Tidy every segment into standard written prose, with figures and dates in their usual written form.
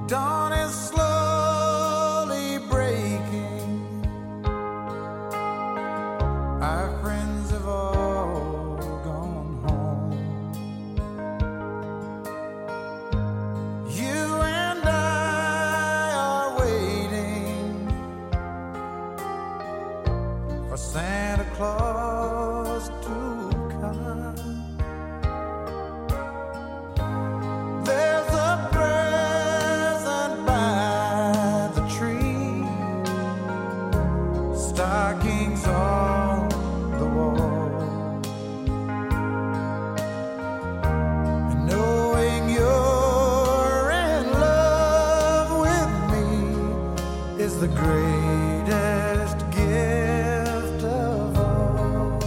Dawn is slowly breaking. Our friends have all gone home. You and I are waiting for Santa Claus to come. There's a present by the tree, stockings on the wall, and knowing you're in love with me is the greatest gift of all.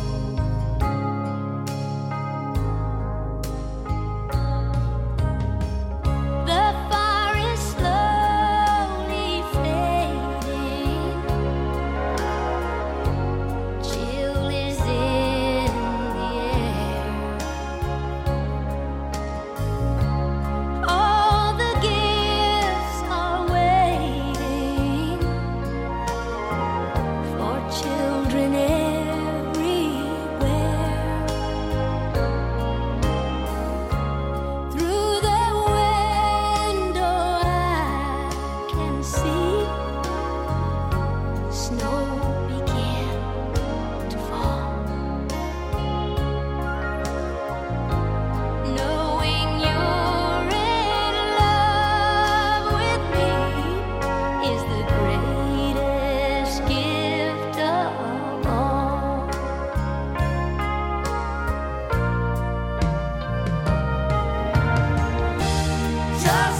The fire is slowly fading. Chill is in the air. All the gifts are waiting for children everywhere. Through the window I can see snow begin to fall. Knowing you're in love with me is the greatest gift of all. Just